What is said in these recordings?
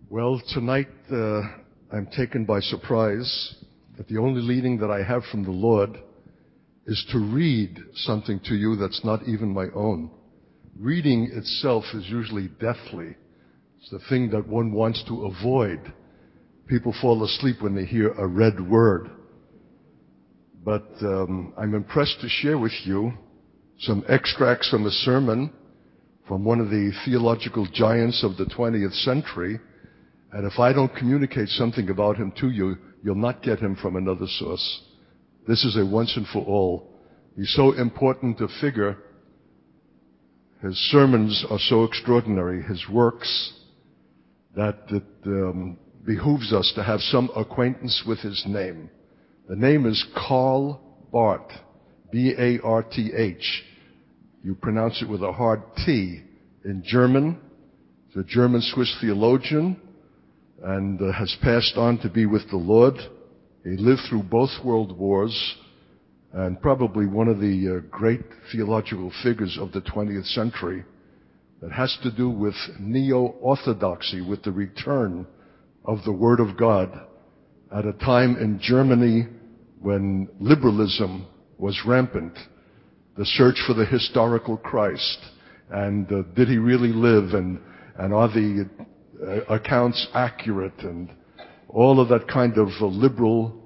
Well, tonight I'm taken by surprise that the only leading that I have from the Lord is to read something to you that's not even my own. Reading itself is usually deathly. It's the thing that one wants to avoid. People fall asleep when they hear a read word. But I'm impressed to share with you some extracts from a sermon from one of the theological giants of the 20th century. And if I don't communicate something about him to you, you'll not get him from another source. This is a once and for all. He's so important a figure. His sermons are so extraordinary, his works, that it behooves us to have some acquaintance with his name. The name is Karl Barth, B-A-R-T-H. You pronounce it with a hard T in German. He's a German-Swiss theologian and has passed on to be with the Lord. He lived through both world wars and probably one of the great theological figures of the 20th century that has to do with neo-orthodoxy, with the return of the Word of God at a time in Germany when liberalism was rampant, the search for the historical Christ, and did he really live, and are the accounts accurate, and all of that kind of liberal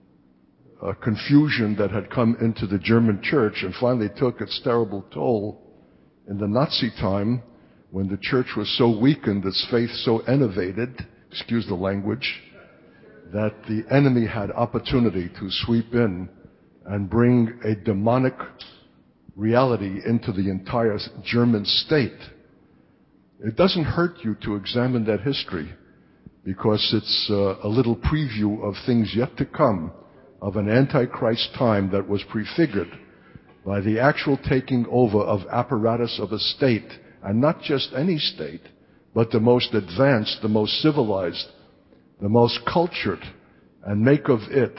confusion that had come into the German church and finally took its terrible toll in the Nazi time when the church was so weakened, its faith so enervated, excuse the language, that the enemy had opportunity to sweep in and bring a demonic reality into the entire German state. It doesn't hurt you to examine that history because it's a little preview of things yet to come, of an Antichrist time that was prefigured by the actual taking over of apparatus of a state, and not just any state, but the most advanced, the most civilized, the most cultured, and make of it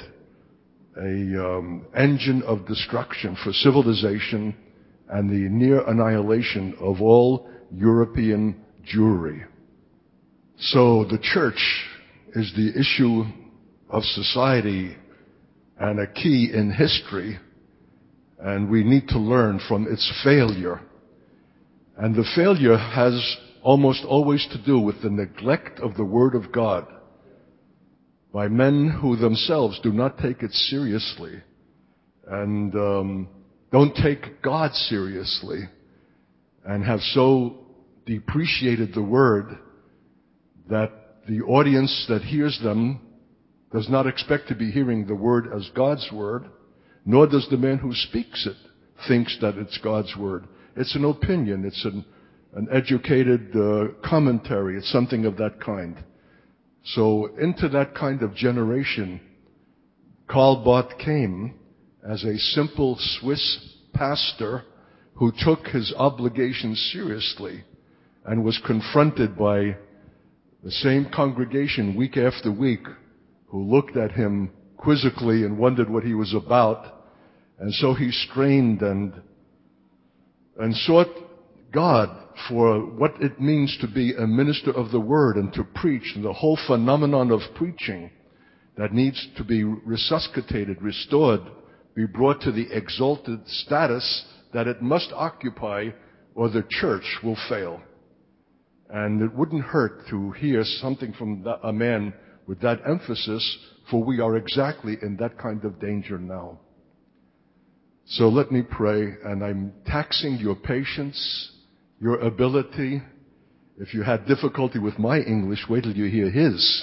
a engine of destruction for civilization and the near annihilation of all European Jewry. So the church is the issue of society and a key in history, and we need to learn from its failure. And the failure has almost always to do with the neglect of the Word of God by men who themselves do not take it seriously and don't take God seriously, and have so depreciated the Word that the audience that hears them does not expect to be hearing the Word as God's Word, nor does the man who speaks it thinks that it's God's Word. It's an opinion. It's an educated commentary. It's something of that kind. So into that kind of generation, Karl Barth came as a simple Swiss pastor who took his obligations seriously and was confronted by the same congregation week after week who looked at him quizzically and wondered what he was about. And so he strained and sought God for what it means to be a minister of the Word and to preach, and the whole phenomenon of preaching that needs to be resuscitated, restored, be brought to the exalted status that it must occupy, or the church will fail. And it wouldn't hurt to hear something from a man with that emphasis, for we are exactly in that kind of danger now. So let me pray, and I'm taxing your patience, your ability. If you had difficulty with my English, wait till you hear his.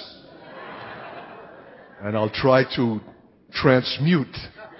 And I'll try to transmute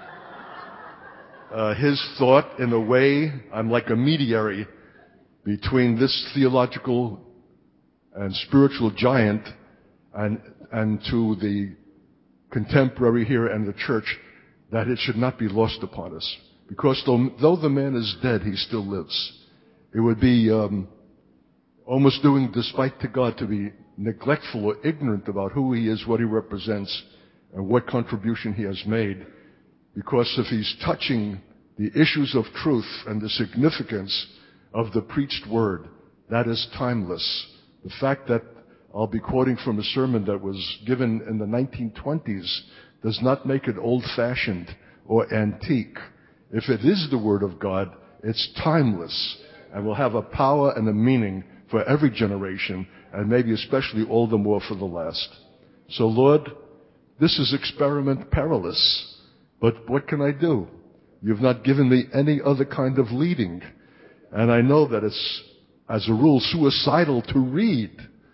his thought in a way. I'm like a mediary between this theological and spiritual giant and to the contemporary here and the church, that it should not be lost upon us. Because though the man is dead, he still lives. It would be almost doing despite to God to be neglectful or ignorant about who he is, what he represents, and what contribution he has made. Because if he's touching the issues of truth and the significance of the preached word, that is timeless. The fact that I'll be quoting from a sermon that was given in the 1920s, does not make it old-fashioned or antique. If it is the Word of God, it's timeless and will have a power and a meaning for every generation, and maybe especially all the more for the last. So Lord, this is experiment perilous, but what can I do? You've not given me any other kind of leading, and I know that it's, as a rule, suicidal to read.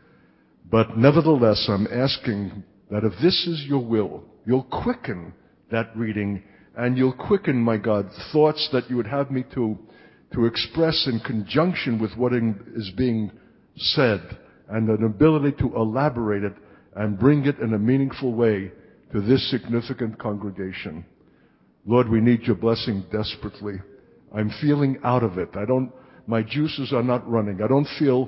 But nevertheless, I'm asking that if this is your will, you'll quicken that reading, and you'll quicken, my God, thoughts that you would have me to express in conjunction with what is being said, and an ability to elaborate it and bring it in a meaningful way to this significant congregation. Lord, we need your blessing desperately. I'm feeling out of it. My juices are not running. I don't feel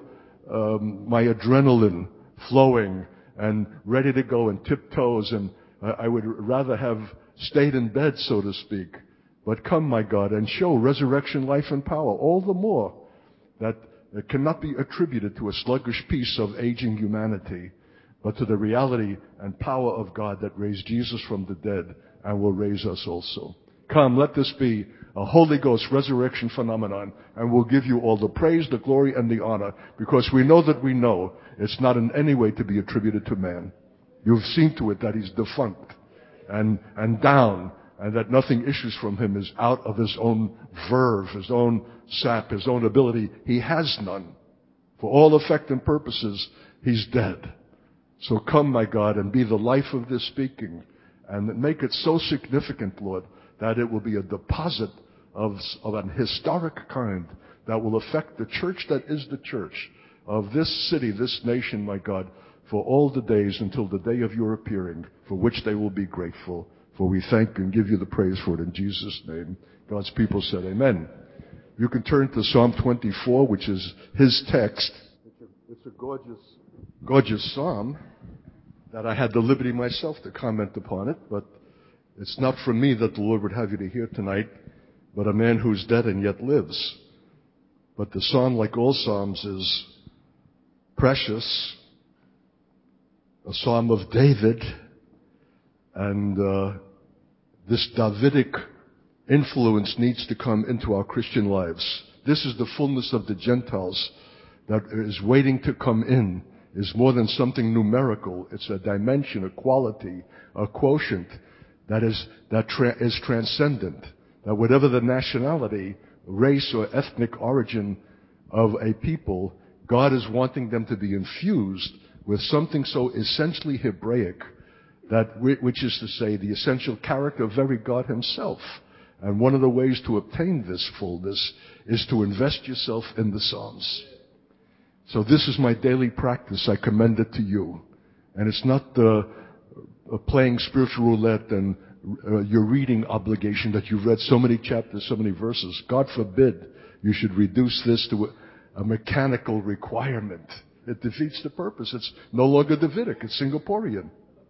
my adrenaline flowing and ready to go in tiptoes, and I would rather have stayed in bed, so to speak. But come, my God, and show resurrection, life, and power, all the more that it cannot be attributed to a sluggish piece of aging humanity, but to the reality and power of God that raised Jesus from the dead and will raise us also. Come, let this be a Holy Ghost resurrection phenomenon, and we'll give you all the praise, the glory, and the honor, because we know it's not in any way to be attributed to man. You've seen to it that he's defunct and down, and that nothing issues from him is out of his own verve, his own sap, his own ability. He has none. For all effect and purposes, he's dead. So come, my God, and be the life of this speaking, and make it so significant, Lord, that it will be a deposit of an historic kind that will affect the church that is the church of this city, this nation, my God, for all the days until the day of your appearing, for which they will be grateful. For we thank and give you the praise for it in Jesus' name. God's people said amen. You can turn to Psalm 24, which is his text. It's a gorgeous psalm that I had the liberty myself to comment upon it, but it's not from me that the Lord would have you to hear tonight, but a man who's dead and yet lives. But the psalm, like all psalms, is precious, a psalm of David, and this Davidic influence needs to come into our Christian lives. This is the fullness of the Gentiles that is waiting to come in. Is more than something numerical. It's a dimension, a quality, a quotient that is transcendent. That whatever the nationality, race, or ethnic origin of a people, God is wanting them to be infused with something so essentially Hebraic, which is to say the essential character of very God himself. And one of the ways to obtain this fullness is to invest yourself in the Psalms. So this is my daily practice. I commend it to you. And it's not playing spiritual roulette and your reading obligation that you've read so many chapters, so many verses. God forbid you should reduce this to a mechanical requirement. It defeats the purpose. It's no longer Davidic. It's Singaporean.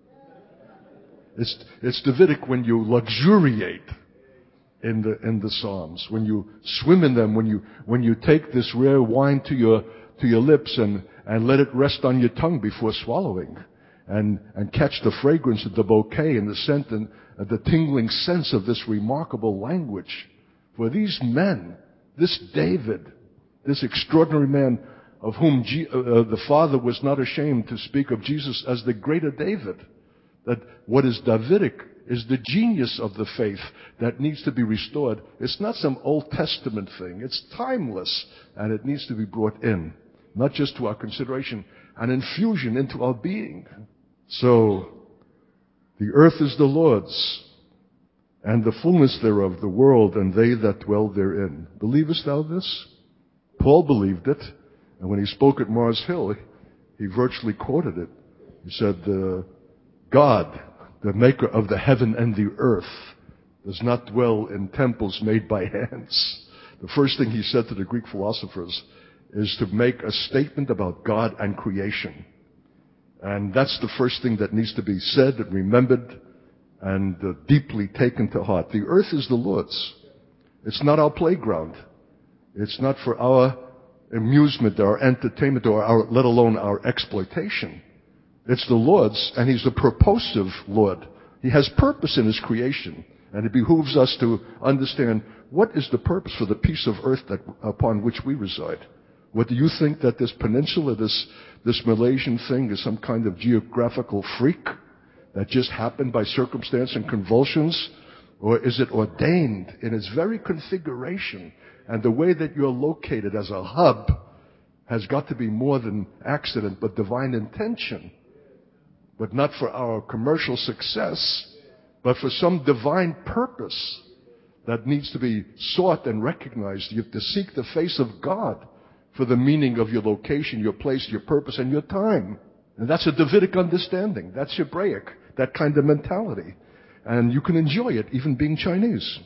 It's Davidic when you luxuriate in the Psalms, when you swim in them, when you take this rare wine to your lips and let it rest on your tongue before swallowing, and catch the fragrance of the bouquet and the scent and the tingling sense of this remarkable language. For these men, this David, this extraordinary man of whom the Father was not ashamed to speak of Jesus as the greater David, that what is Davidic is the genius of the faith that needs to be restored. It's not some Old Testament thing. It's timeless, and it needs to be brought in, not just to our consideration, an infusion into our being. So, the earth is the Lord's, and the fullness thereof, the world, and they that dwell therein. Believest thou this? Paul believed it, and when he spoke at Mars Hill, he virtually quoted it. He said, God, the maker of the heaven and the earth, does not dwell in temples made by hands. The first thing he said to the Greek philosophers is to make a statement about God and creation. And that's the first thing that needs to be said and remembered and deeply taken to heart. The earth is the Lord's. It's not our playground. It's not for our amusement, our entertainment, or let alone our exploitation. It's the Lord's, and He's the purposive Lord. He has purpose in His creation, and it behooves us to understand what is the purpose for the piece of earth upon which we reside. What, do you think that this peninsula, this Malaysian thing is some kind of geographical freak that just happened by circumstance and convulsions? Or is it ordained in its very configuration? And the way that you're located as a hub has got to be more than accident, but divine intention. But not for our commercial success, but for some divine purpose that needs to be sought and recognized. You have to seek the face of God for the meaning of your location, your place, your purpose, and your time. And that's a Davidic understanding. That's Hebraic, that kind of mentality. And you can enjoy it, even being Chinese.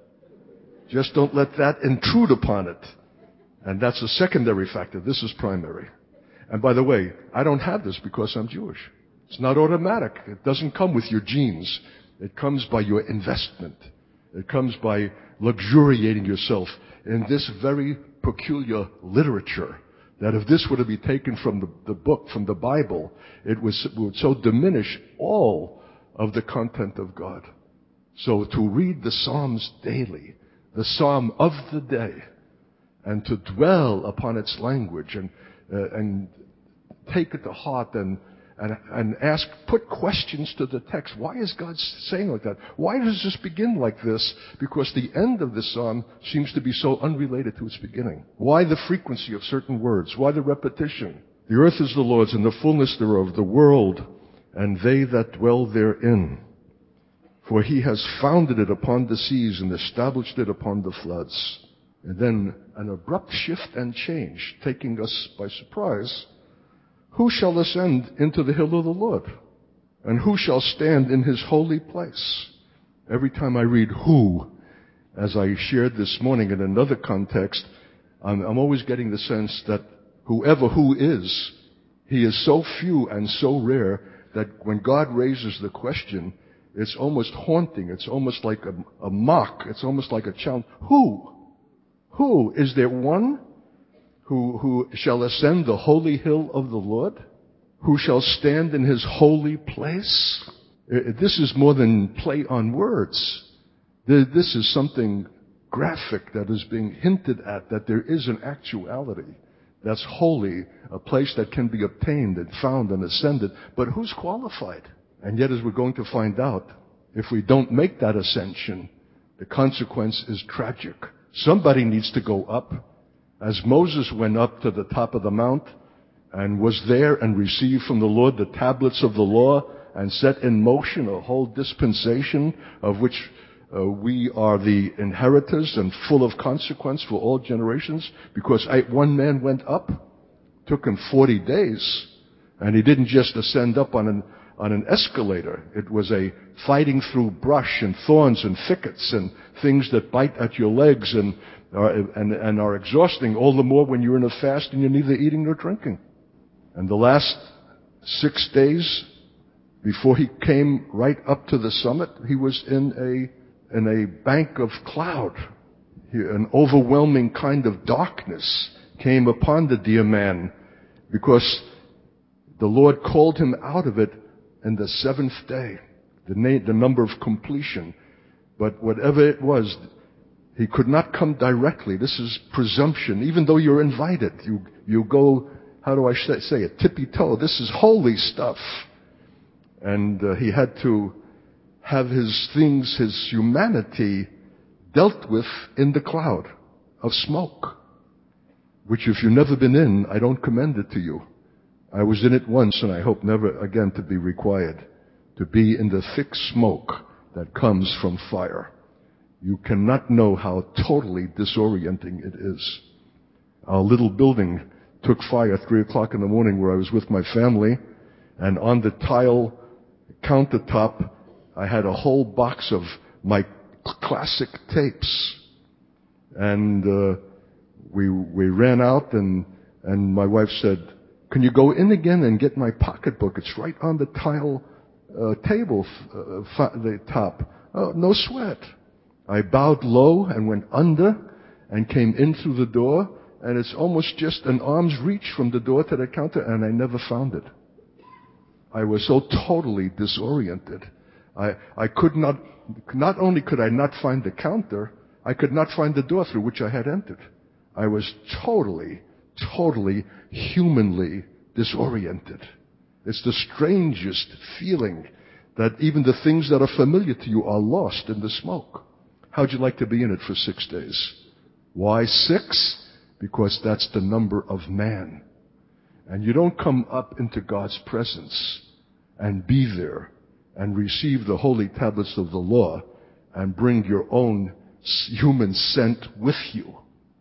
Just don't let that intrude upon it. And that's a secondary factor. This is primary. And by the way, I don't have this because I'm Jewish. It's not automatic. It doesn't come with your genes. It comes by your investment. It comes by luxuriating yourself in this very peculiar literature, that if this were to be taken from the book, from the Bible, it would so diminish all of the content of God. So to read the Psalms daily, the Psalm of the day, and to dwell upon its language and take it to heart and ask, put questions to the text. Why is God saying like that? Why does this begin like this? Because the end of the psalm seems to be so unrelated to its beginning. Why the frequency of certain words? Why the repetition? The earth is the Lord's and the fullness thereof, the world and they that dwell therein. For He has founded it upon the seas and established it upon the floods. And then an abrupt shift and change, taking us by surprise. Who shall ascend into the hill of the Lord? And who shall stand in His holy place? Every time I read who, as I shared this morning in another context, I'm always getting the sense that whoever who is, He is so few and so rare that when God raises the question, it's almost haunting. It's almost like a mock. It's almost like a challenge. Who? Who? Is there one who shall ascend the holy hill of the Lord? Who shall stand in His holy place? This is more than play on words. This is something graphic that is being hinted at, that there is an actuality that's holy, a place that can be obtained and found and ascended. But who's qualified? And yet, as we're going to find out, if we don't make that ascension, the consequence is tragic. Somebody needs to go up. As Moses went up to the top of the mount and was there and received from the Lord the tablets of the law and set in motion a whole dispensation of which we are the inheritors and full of consequence for all generations, because one man went up, took him 40 days, and he didn't just ascend up on an escalator. It was a fighting through brush and thorns and thickets and things that bite at your legs and are exhausting, all the more when you're in a fast and you're neither eating nor drinking. And the last 6 days before he came right up to the summit, he was in a bank of cloud. An overwhelming kind of darkness came upon the dear man because the Lord called him out of it in the seventh day, the number of completion. But whatever it was, he could not come directly. This is presumption. Even though you're invited, you go, how do I say it, tippy-toe. This is holy stuff. And he had to have his things, his humanity, dealt with in the cloud of smoke, which if you've never been in, I don't commend it to you. I was in it once, and I hope never again to be required to be in the thick smoke that comes from fire. You cannot know how totally disorienting it is. Our little building took fire at 3 o'clock in the morning where I was with my family, and on the tile countertop, I had a whole box of my classic tapes. And we ran out, and my wife said, "Can you go in again and get my pocketbook? It's right on the tile table, the top." "Oh, no sweat." I bowed low and went under and came in through the door, and it's almost just an arm's reach from the door to the counter, and I never found it. I was so totally disoriented. I could not only could I not find the counter, I could not find the door through which I had entered. I was totally humanly disoriented. It's the strangest feeling that even the things that are familiar to you are lost in the smoke. How'd you like to be in it for 6 days? Why 6? Because that's the number of man. And you don't come up into God's presence and be there and receive the holy tablets of the law and bring your own human scent with you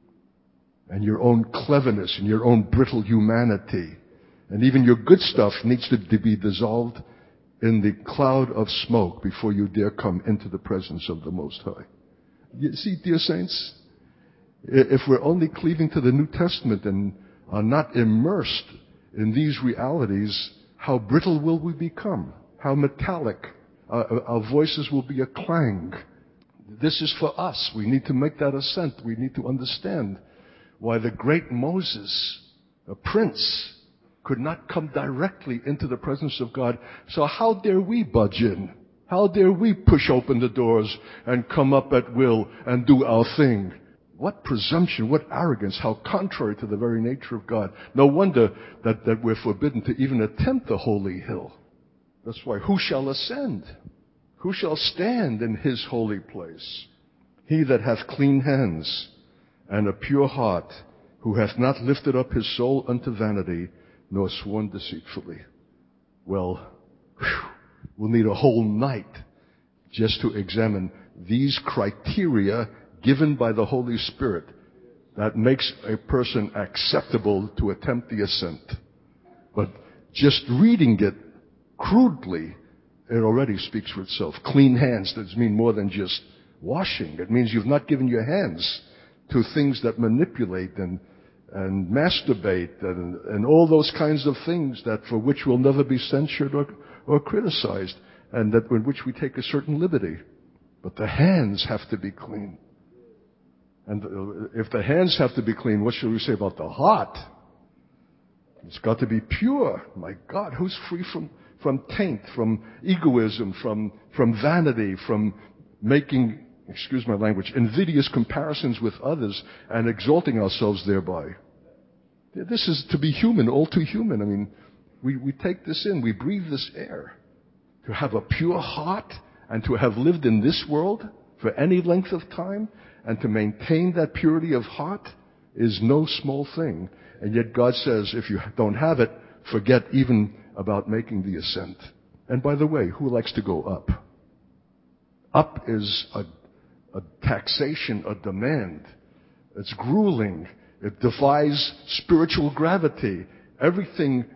and your own cleverness and your own brittle humanity. And even your good stuff needs to be dissolved in the cloud of smoke before you dare come into the presence of the Most High. You see, dear saints, if we're only cleaving to the New Testament and are not immersed in these realities, how brittle will we become? How metallic. Our voices will be a clang. This is for us. We need to make that ascent. We need to understand why the great Moses, a prince, could not come directly into the presence of God. So how dare we budge in? How dare we push open the doors and come up at will and do our thing? What presumption, what arrogance, how contrary to the very nature of God. No wonder that we're forbidden to even attempt the holy hill. That's why, who shall ascend? Who shall stand in his holy place? He that hath clean hands and a pure heart, who hath not lifted up his soul unto vanity, nor sworn deceitfully. Well, we'll need a whole night just to examine these criteria given by the Holy Spirit that makes a person acceptable to attempt the ascent. But just reading it crudely, it already speaks for itself. Clean hands does mean more than just washing. It means you've not given your hands to things that manipulate and masturbate and all those kinds of things that for which will never be censured or criticized, and that in which we take a certain liberty. But the hands have to be clean. And if the hands have to be clean, what should we say about the heart? It's got to be pure. My God, who's free from taint, from egoism, from vanity, from making, excuse my language, invidious comparisons with others and exalting ourselves thereby? This is to be human, all too human. I mean, we take this in, we breathe this air. To have a pure heart and to have lived in this world for any length of time and to maintain that purity of heart is no small thing. And yet God says, if you don't have it, forget even about making the ascent. And by the way, who likes to go up? Up is a taxation, a demand. It's grueling. It defies spiritual gravity. Everything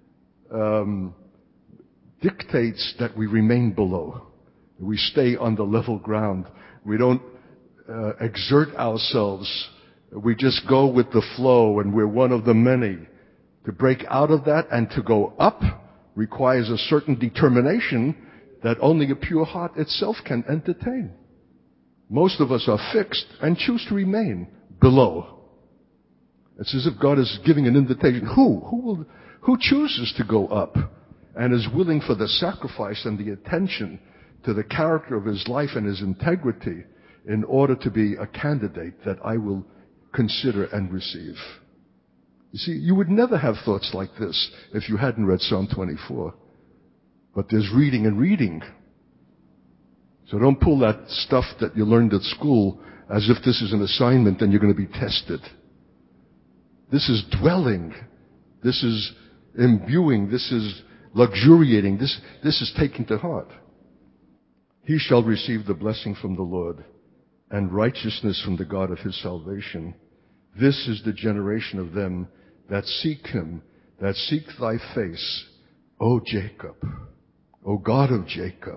dictates that we remain below. We stay on the level ground. We don't exert ourselves. We just go with the flow, and we're one of the many. To break out of that and to go up requires a certain determination that only a pure heart itself can entertain. Most of us are fixed and choose to remain below. It's as if God is giving an invitation. Who chooses to go up and is willing for the sacrifice and the attention to the character of his life and his integrity in order to be a candidate that I will consider and receive? You see, you would never have thoughts like this if you hadn't read Psalm 24. But there's reading and reading. So don't pull that stuff that you learned at school as if this is an assignment and you're going to be tested. This is dwelling. This is imbuing. This is luxuriating. This is taking to heart. He shall receive the blessing from the Lord and righteousness from the God of his salvation. This is the generation of them that seek him, that seek thy face, O Jacob, O God of Jacob.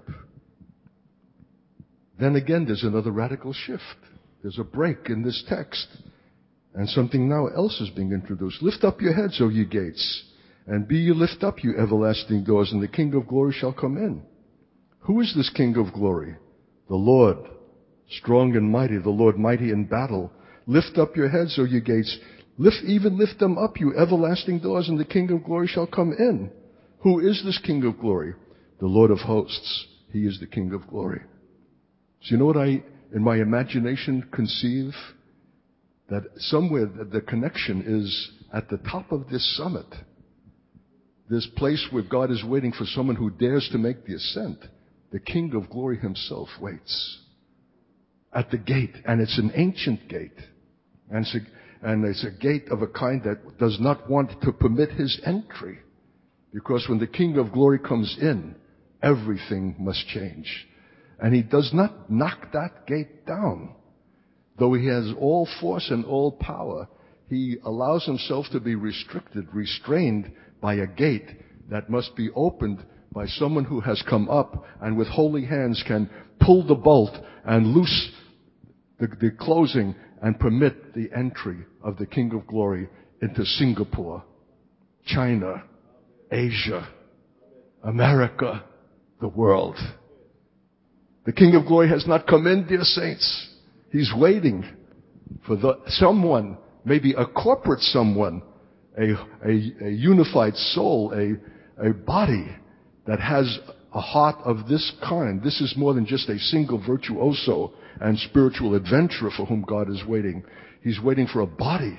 Then again, there's another radical shift. There's a break in this text. And something now else is being introduced. Lift up your heads, O ye gates, and be ye lift up, you everlasting doors, and the King of glory shall come in. Who is this King of glory? The Lord, strong and mighty, the Lord mighty in battle. Lift up your heads, O ye gates, Lift them up, you everlasting doors, and the King of glory shall come in. Who is this King of glory? The Lord of hosts. He is the King of glory. So you know what I, in my imagination, conceive? That somewhere the connection is at the top of this summit. This place where God is waiting for someone who dares to make the ascent. The King of glory himself waits at the gate, and it's an ancient gate. And it's a gate of a kind that does not want to permit his entry. Because when the King of glory comes in, everything must change. And he does not knock that gate down. Though he has all force and all power, he allows himself to be restrained by a gate that must be opened by someone who has come up and with holy hands can pull the bolt and loose the closing and permit the entry of the King of glory into Singapore, China, Asia, America, the world. The King of glory has not come in, dear saints. He's waiting for someone, maybe a corporate someone, a unified soul, a body that has a heart of this kind. This is more than just a single virtuoso and spiritual adventurer for whom God is waiting. He's waiting for a body,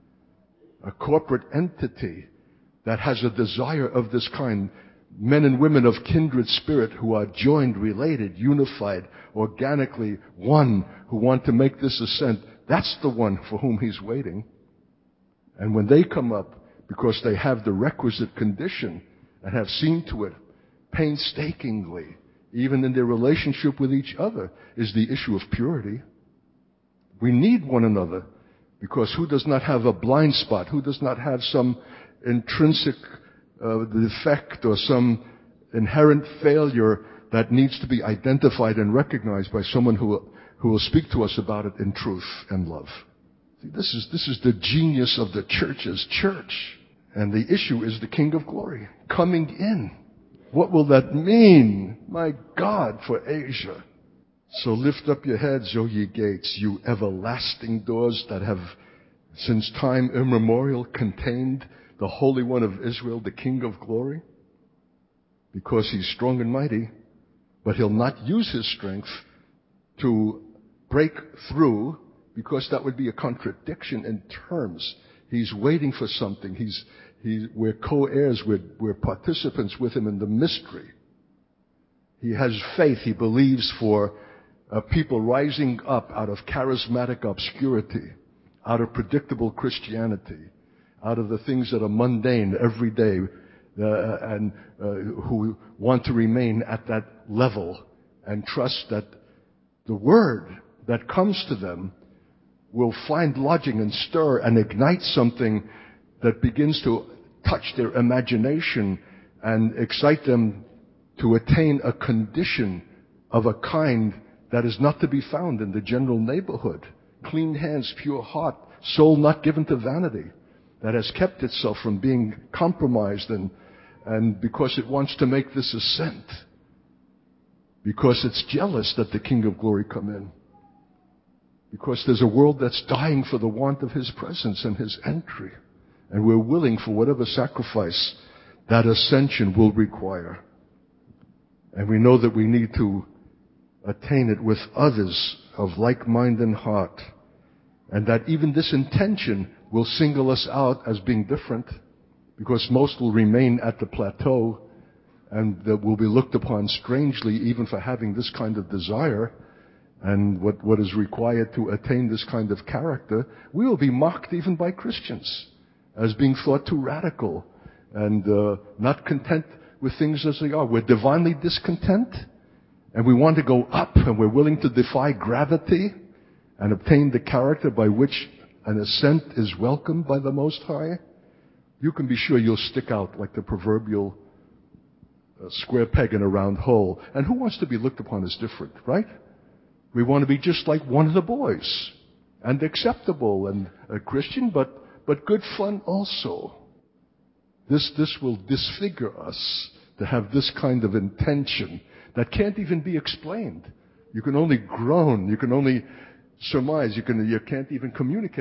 a corporate entity that has a desire of this kind. Men and women of kindred spirit who are joined, related, unified, organically one, who want to make this ascent. That's the one for whom he's waiting. And when they come up, because they have the requisite condition and have seen to it painstakingly, even in their relationship with each other, is the issue of purity. We need one another, because who does not have a blind spot? Who does not have some intrinsic defect or some inherent failure that needs to be identified and recognized by someone who will speak to us about it in truth and love? See, this is the genius of the church's church. And the issue is the King of glory coming in. What will that mean, my God, for Asia? So lift up your heads, O ye gates, you everlasting doors that have since time immemorial contained the Holy One of Israel, the King of glory, because he's strong and mighty, but he'll not use his strength to break through, because that would be a contradiction in terms. He's waiting for something. We're co-heirs, we're participants with him in the mystery. He has faith, he believes, for people rising up out of charismatic obscurity, out of predictable Christianity, out of the things that are mundane every day, and who want to remain at that level and trust that the word that comes to them will find lodging and stir and ignite something that begins to touch their imagination and excite them to attain a condition of a kind that is not to be found in the general neighborhood. Clean hands, pure heart, soul not given to vanity, that has kept itself from being compromised and because it wants to make this ascent, because it's jealous that the King of glory come in, because there's a world that's dying for the want of his presence and his entry, and we're willing for whatever sacrifice that ascension will require. And we know that we need to attain it with others of like mind and heart, and that even this intention will single us out as being different, because most will remain at the plateau and that will be looked upon strangely even for having this kind of desire and what is required to attain this kind of character. We will be mocked even by Christians as being thought too radical and not content with things as they are. We're divinely discontent, and we want to go up, and we're willing to defy gravity and obtain the character by which an ascent is welcomed by the Most High. You can be sure you'll stick out like the proverbial square peg in a round hole. And who wants to be looked upon as different, right? We want to be just like one of the boys, and acceptable and a Christian, but good fun also. This will disfigure us to have this kind of intention that can't even be explained. You can only groan, you can only surmise, you can't even communicate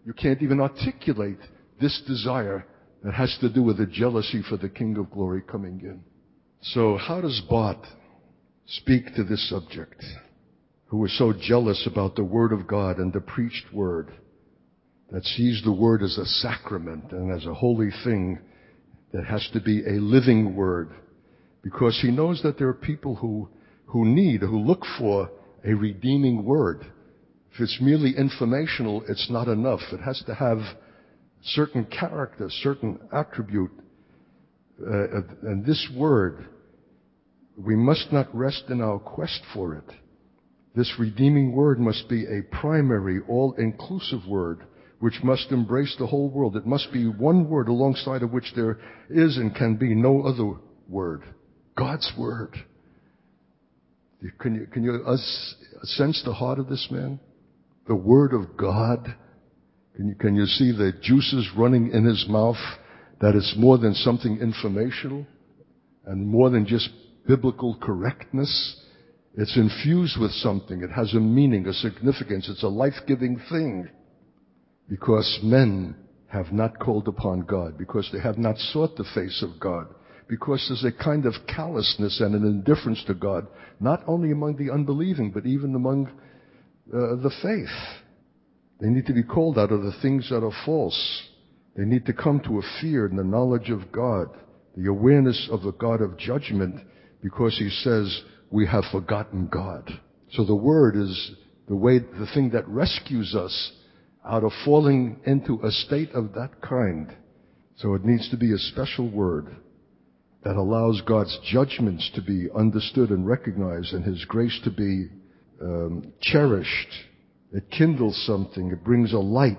You can't even articulate this desire that has to do with a jealousy for the King of Glory coming in. So how does Barth speak to this subject, who was so jealous about the Word of God and the preached Word, that sees the Word as a sacrament and as a holy thing that has to be a living Word, because he knows that there are people who look for a redeeming Word. If it's merely informational, it's not enough. It has to have certain character, certain attribute. And this Word, we must not rest in our quest for it. This redeeming Word must be a primary, all-inclusive Word, which must embrace the whole world. It must be one Word alongside of which there is and can be no other Word. God's Word. Can you sense the heart of this man? The Word of God. Can you see the juices running in his mouth, that it's more than something informational and more than just biblical correctness? It's infused with something. It has a meaning, a significance. It's a life-giving thing. Because men have not called upon God, because they have not sought the face of God, because there's a kind of callousness and an indifference to God, not only among the unbelieving, but even among the faith. They need to be called out of the things that are false. They need to come to a fear and the knowledge of God, the awareness of the God of judgment, because he says, we have forgotten God. So the Word is the thing that rescues us out of falling into a state of that kind. So it needs to be a special Word that allows God's judgments to be understood and recognized and his grace to be cherished. It kindles something. It brings a light.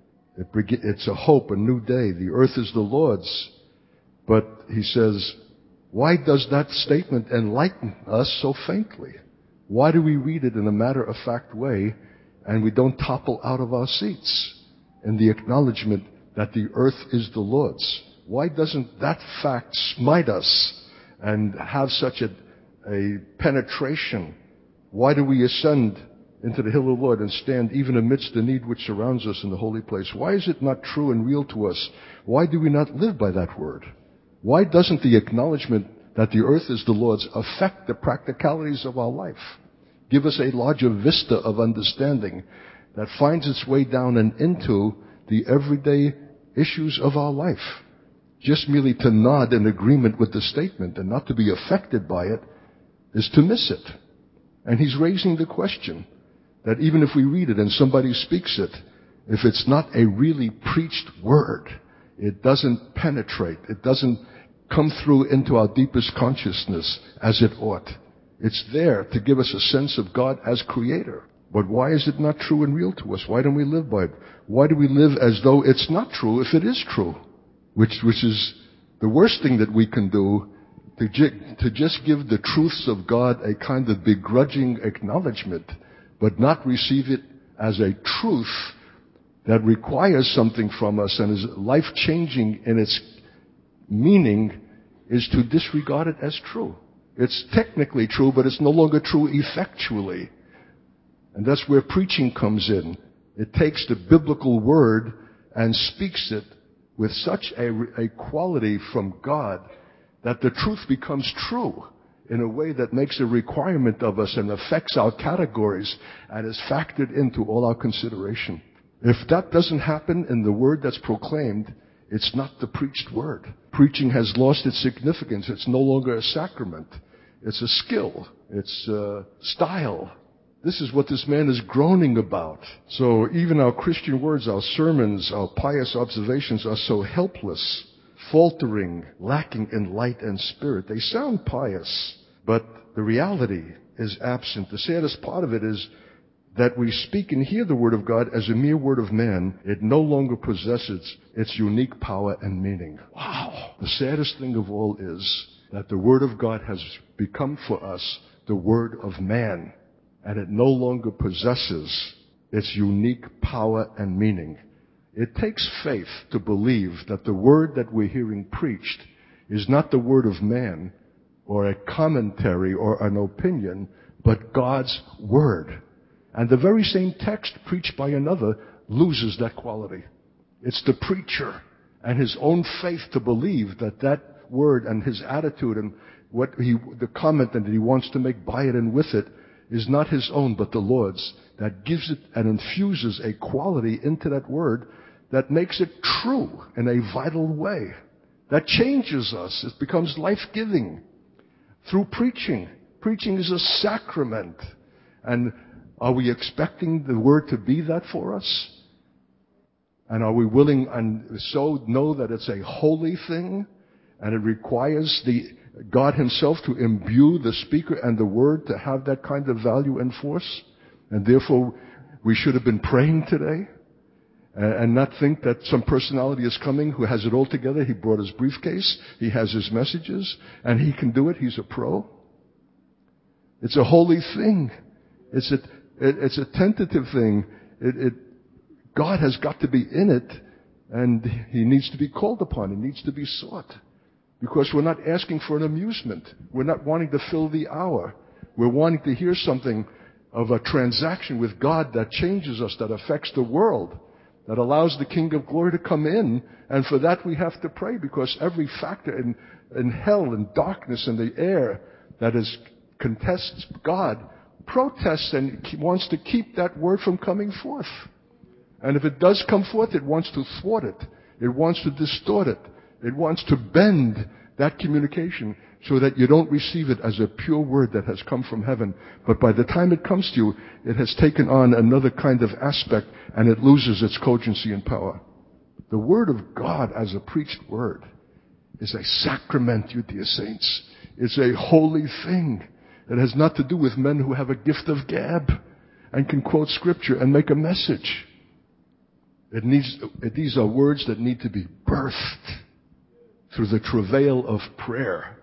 It's a hope, a new day. The earth is the Lord's. But he says, why does that statement enlighten us so faintly? Why do we read it in a matter-of-fact way and we don't topple out of our seats in the acknowledgement that the earth is the Lord's? Why doesn't that fact smite us and have such a penetration? Why do we ascend into the hill of the Lord and stand even amidst the need which surrounds us in the holy place? Why is it not true and real to us? Why do we not live by that Word? Why doesn't the acknowledgement that the earth is the Lord's affect the practicalities of our life? Give us a larger vista of understanding that finds its way down and into the everyday issues of our life. Just merely to nod in agreement with the statement and not to be affected by it is to miss it. And he's raising the question that even if we read it and somebody speaks it, if it's not a really preached Word, it doesn't penetrate. It doesn't come through into our deepest consciousness as it ought. It's there to give us a sense of God as Creator. But why is it not true and real to us? Why don't we live by it? Why do we live as though it's not true if it is true? Which is the worst thing that we can do, to just give the truths of God a kind of begrudging acknowledgement, but not receive it as a truth that requires something from us and is life-changing in its meaning, is to disregard it as true. It's technically true, but it's no longer true effectually. And that's where preaching comes in. It takes the biblical Word and speaks it with such a quality from God that the truth becomes true in a way that makes a requirement of us and affects our categories and is factored into all our consideration. If that doesn't happen in the Word that's proclaimed, it's not the preached Word. Preaching has lost its significance. It's no longer a sacrament. It's a skill. It's a style. This is what this man is groaning about. So even our Christian words, our sermons, our pious observations are so helpless, faltering, lacking in light and spirit. They sound pious, but the reality is absent. The saddest part of it is that we speak and hear the Word of God as a mere word of man. It no longer possesses its unique power and meaning. Wow! The saddest thing of all is that the Word of God has become for us the word of man, and it no longer possesses its unique power and meaning. It takes faith to believe that the Word that we're hearing preached is not the word of man or a commentary or an opinion, but God's Word. And the very same text preached by another loses that quality. It's the preacher and his own faith to believe that that word and his attitude and the comment that he wants to make by it and with it is not his own but the Lord's, that gives it and infuses a quality into that word that makes it true in a vital way. That changes us. It becomes life-giving through preaching. Preaching is a sacrament. And are we expecting the word to be that for us? And are we willing and so know that it's a holy thing and it requires God himself to imbue the speaker and the word to have that kind of value and force? And therefore, we should have been praying today and not think that some personality is coming who has it all together. He brought his briefcase. He has his messages and he can do it. He's a pro. It's a holy thing. It's a tentative thing. God has got to be in it, and he needs to be called upon. He needs to be sought. Because we're not asking for an amusement. We're not wanting to fill the hour. We're wanting to hear something of a transaction with God that changes us, that affects the world, that allows the King of Glory to come in. And for that we have to pray, because every factor in hell and darkness in the air that contests God protests and wants to keep that word from coming forth. And if it does come forth, it wants to thwart it. It wants to distort it. It wants to bend that communication so that you don't receive it as a pure word that has come from heaven. But by the time it comes to you, it has taken on another kind of aspect and it loses its cogency and power. The word of God as a preached word is a sacrament, you dear saints. It's a holy thing. It has not to do with men who have a gift of gab and can quote scripture and make a message. These are words that need to be birthed through the travail of prayer.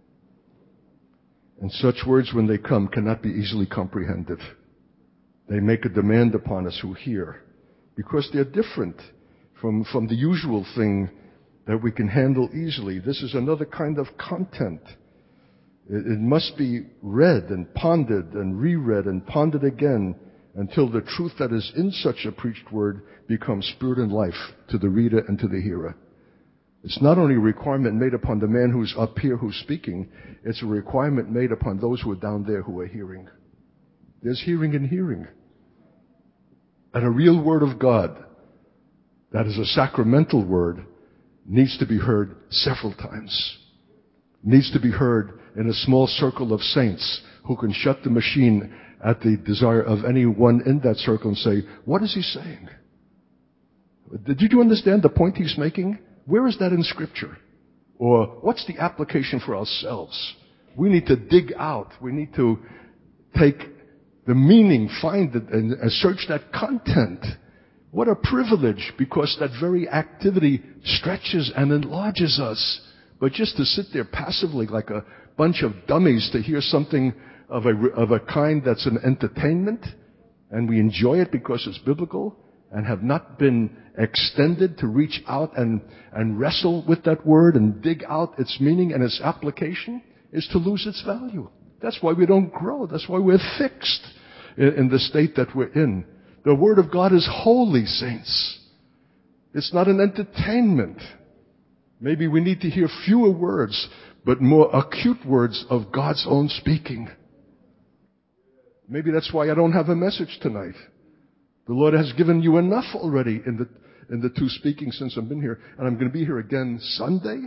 And such words, when they come, cannot be easily comprehended. They make a demand upon us who hear, because they're different from the usual thing that we can handle easily. This is another kind of content. It must be read and pondered and reread and pondered again until the truth that is in such a preached word becomes spirit and life to the reader and to the hearer. It's not only a requirement made upon the man who's up here who's speaking, it's a requirement made upon those who are down there who are hearing. There's hearing and hearing. And a real word of God, that is a sacramental word, needs to be heard several times. Needs to be heard in a small circle of saints who can shut the machine at the desire of anyone in that circle and say, what is he saying? Did you understand the point he's making? Where is that in Scripture? Or what's the application for ourselves? We need to dig out. We need to take the meaning, find it, and search that content. What a privilege, because that very activity stretches and enlarges us. But just to sit there passively like a bunch of dummies to hear something of a kind that's an entertainment, and we enjoy it because it's biblical, and have not been extended to reach out and wrestle with that word and dig out its meaning and its application, is to lose its value. That's why we don't grow. That's why we're fixed in the state that we're in. The Word of God is holy, saints. It's not an entertainment. Maybe we need to hear fewer words, but more acute words of God's own speaking. Maybe that's why I don't have a message tonight. The Lord has given you enough already in the two speaking since I've been here. And I'm going to be here again Sunday?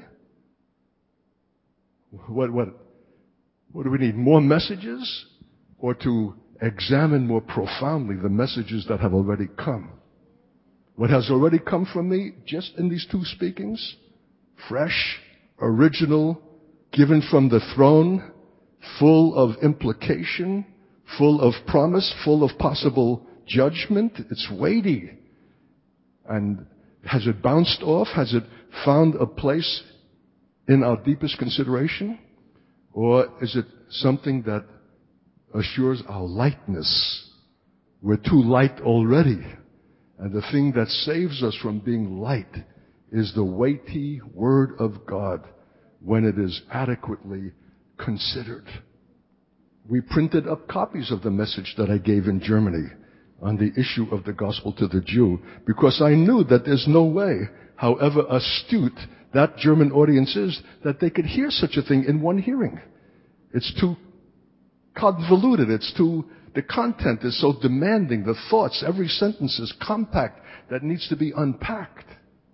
What do we need? More messages? Or to examine more profoundly the messages that have already come? What has already come from me just in these two speakings? Fresh, original, given from the throne, full of implication, full of promise, full of possible judgment. It's weighty. And has it bounced off? Has it found a place in our deepest consideration? Or is it something that assures our lightness? We're too light already. And the thing that saves us from being light is the weighty Word of God when it is adequately considered. We printed up copies of the message that I gave in Germany. on the issue of the gospel to the Jew, because I knew that there's no way, however astute that German audience is, that they could hear such a thing in one hearing. It's too convoluted. The content is so demanding. The thoughts, every sentence is compact that needs to be unpacked.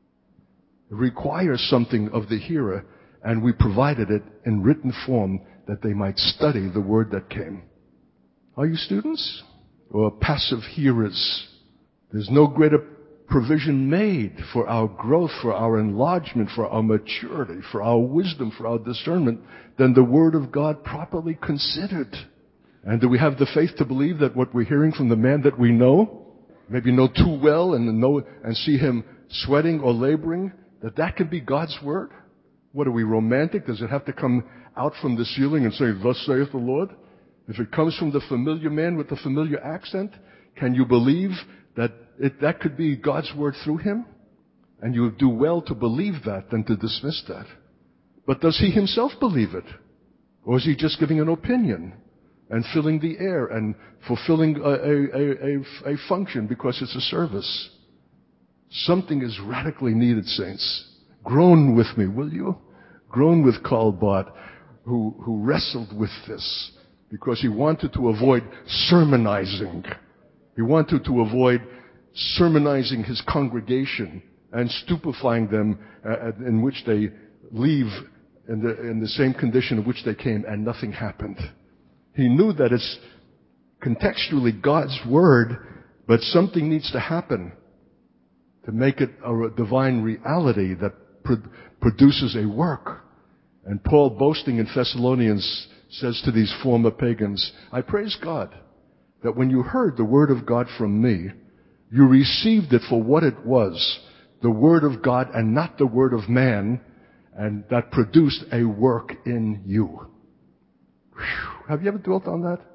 It requires something of the hearer, and we provided it in written form that they might study the word that came. Are you students or passive hearers? There's no greater provision made for our growth, for our enlargement, for our maturity, for our wisdom, for our discernment than the Word of God properly considered. And do we have the faith to believe that what we're hearing from the man that we know, maybe know too well and see him sweating or laboring, that can be God's Word? What are we, romantic? Does it have to come out from the ceiling and say, "Thus saith the Lord"? If it comes from the familiar man with the familiar accent, can you believe that could be God's Word through him? And you would do well to believe that than to dismiss that. But does he himself believe it? Or is he just giving an opinion and filling the air and fulfilling a function because it's a service? Something is radically needed, saints. Groan with me, will you? Groan with Karl Barth, who wrestled with this because he wanted to avoid sermonizing. He wanted to avoid sermonizing his congregation and stupefying them, in which they leave in the same condition in which they came, and nothing happened. He knew that it's contextually God's Word, but something needs to happen to make it a divine reality that produces a work. And Paul, boasting in Thessalonians, says to these former pagans, "I praise God that when you heard the word of God from me, you received it for what it was, the word of God and not the word of man, and that produced a work in you." Whew. Have you ever dwelt on that?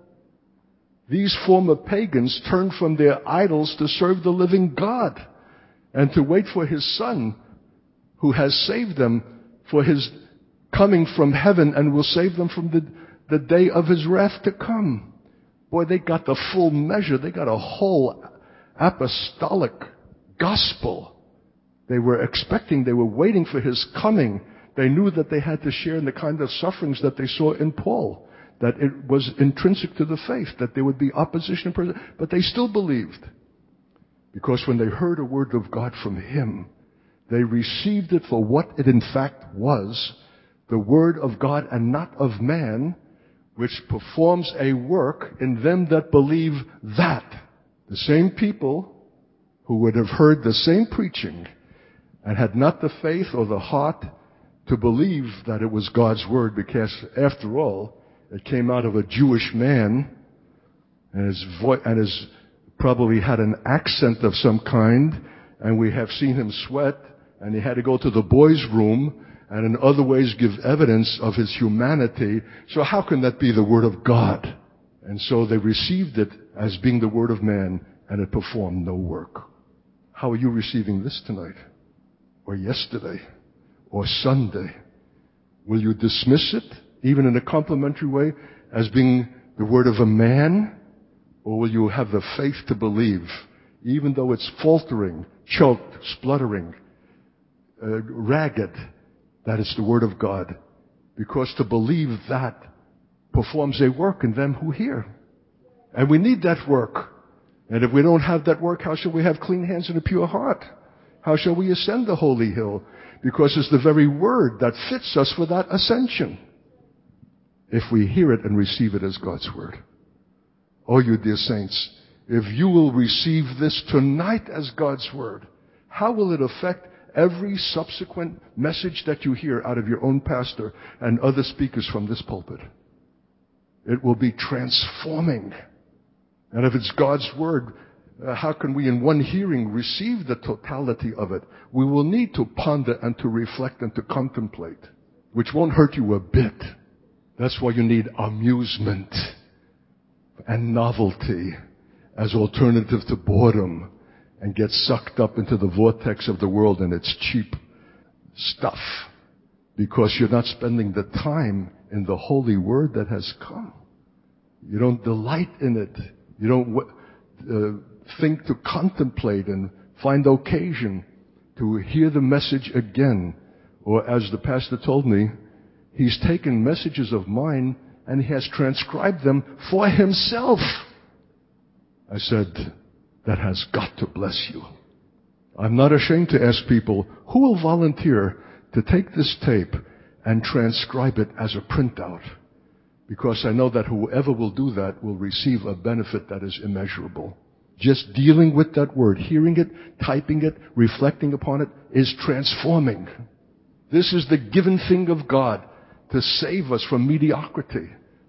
These former pagans turned from their idols to serve the living God and to wait for His Son, who has saved them, for His coming from heaven and will save them from the day of His wrath to come. Boy, they got the full measure. They got a whole apostolic gospel. They were expecting, they were waiting for His coming. They knew that they had to share in the kind of sufferings that they saw in Paul, that it was intrinsic to the faith, that there would be opposition, but they still believed. Because when they heard a word of God from Him, they received it for what it in fact was, the word of God and not of man, which performs a work in them that believe that. The same people who would have heard the same preaching and had not the faith or the heart to believe that it was God's Word, because after all, it came out of a Jewish man, and his probably had an accent of some kind, and we have seen him sweat, and he had to go to the boys' room and in other ways give evidence of his humanity. So how can that be the Word of God? And so they received it as being the Word of man, and it performed no work. How are you receiving this tonight? Or yesterday? Or Sunday? Will you dismiss it, even in a complimentary way, as being the word of a man? Or will you have the faith to believe, even though it's faltering, choked, spluttering, ragged, that it's the Word of God? Because to believe that performs a work in them who hear. And we need that work. And if we don't have that work, how shall we have clean hands and a pure heart? How shall we ascend the holy hill? Because it's the very Word that fits us for that ascension, if we hear it and receive it as God's Word. Oh, you dear saints, if you will receive this tonight as God's Word, how will it affect every subsequent message that you hear out of your own pastor and other speakers from this pulpit? It will be transforming. And if it's God's Word, how can we in one hearing receive the totality of it? We will need to ponder and to reflect and to contemplate, which won't hurt you a bit. That's why you need amusement and novelty as alternative to boredom, and get sucked up into the vortex of the world and its cheap stuff, because you're not spending the time in the holy Word that has come. You don't delight in it. think to contemplate and find occasion to hear the message again. Or as the pastor told me, he's taken messages of mine and he has transcribed them for himself. I said, that has got to bless you. I'm not ashamed to ask people, who will volunteer to take this tape and transcribe it as a printout? Because I know that whoever will do that will receive a benefit that is immeasurable. Just dealing with that word, hearing it, typing it, reflecting upon it, is transforming. This is the given thing of God to save us from mediocrity,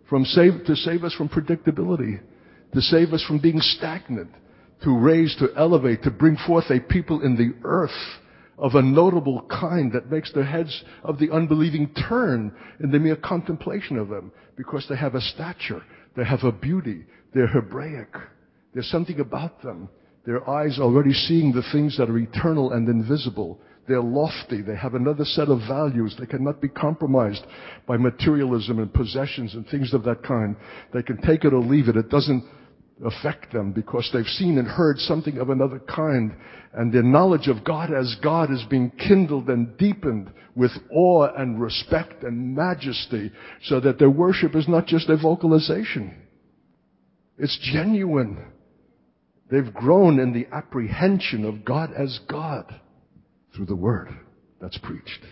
to save us from predictability, to save us from being stagnant, to raise, to elevate, to bring forth a people in the earth of a notable kind that makes the heads of the unbelieving turn in the mere contemplation of them, because they have a stature, they have a beauty, they're Hebraic, there's something about them. Their eyes already seeing the things that are eternal and invisible. They're lofty, they have another set of values, they cannot be compromised by materialism and possessions and things of that kind. They can take it or leave it, it doesn't affect them, because they've seen and heard something of another kind, and their knowledge of God as God is being kindled and deepened with awe and respect and majesty, so that their worship is not just a vocalization. It's genuine. They've grown in the apprehension of God as God through the word that's preached.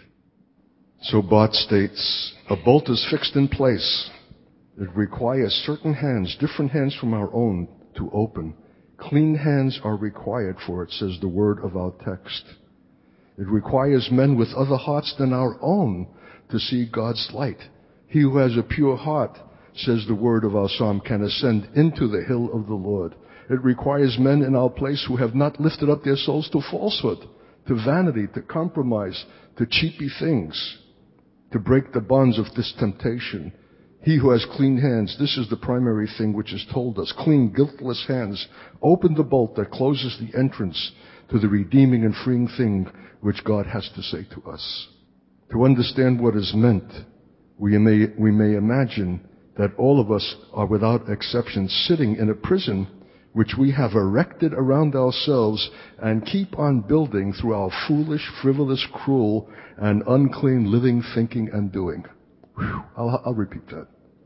So Barth states, a bolt is fixed in place. It requires certain hands, different hands from our own, to open. Clean hands are required for it, says the word of our text. It requires men with other hearts than our own to see God's light. He who has a pure heart, says the word of our psalm, can ascend into the hill of the Lord. It requires men in our place who have not lifted up their souls to falsehood, to vanity, to compromise, to cheapy things, to break the bonds of this temptation. He who has clean hands, this is the primary thing which is told us. Clean, guiltless hands. Open the bolt that closes the entrance to the redeeming and freeing thing which God has to say to us. To understand what is meant, we may imagine that all of us are without exception sitting in a prison which we have erected around ourselves and keep on building through our foolish, frivolous, cruel, and unclean living, thinking, and doing. Whew. I'll repeat that.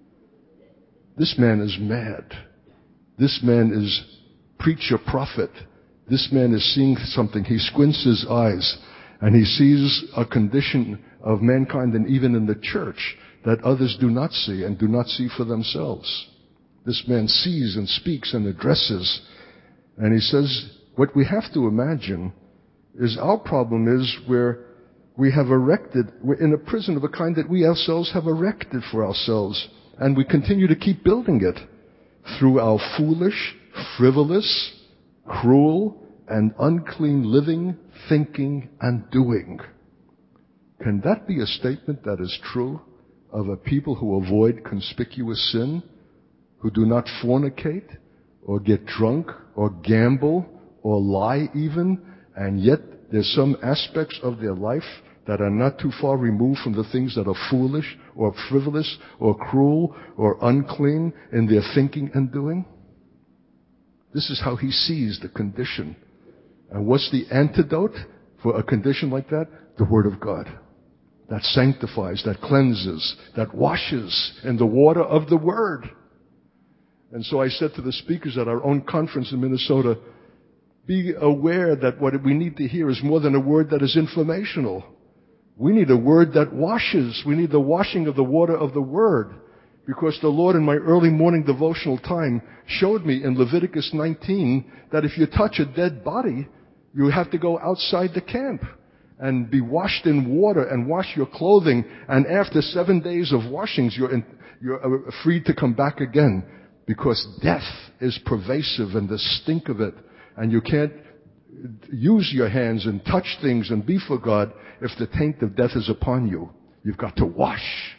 This man is mad. This man is preacher prophet. This man is seeing something. He squints his eyes and he sees a condition of mankind, and even in the church, that others do not see and do not see for themselves. This man sees and speaks and addresses, and he says, what we have to imagine is our problem is where we're in a prison of a kind that we ourselves have erected for ourselves, and we continue to keep building it through our foolish, frivolous, cruel, and unclean living, thinking, and doing. Can that be a statement that is true of a people who avoid conspicuous sin, who do not fornicate, or get drunk, or gamble, or lie even, and yet there's some aspects of their life that are not too far removed from the things that are foolish, or frivolous, or cruel, or unclean in their thinking and doing? This is how he sees the condition. And what's the antidote for a condition like that? The Word of God. That sanctifies, that cleanses, that washes in the water of the Word. And so I said to the speakers at our own conference in Minnesota, be aware that what we need to hear is more than a word that is informational. We need a word that washes. We need the washing of the water of the Word. Because the Lord in my early morning devotional time showed me in Leviticus 19 that if you touch a dead body, you have to go outside the camp and be washed in water and wash your clothing. And after 7 days of washings, you're free to come back again. Because death is pervasive and the stink of it. And you can't use your hands and touch things and be for God if the taint of death is upon you. You've got to wash.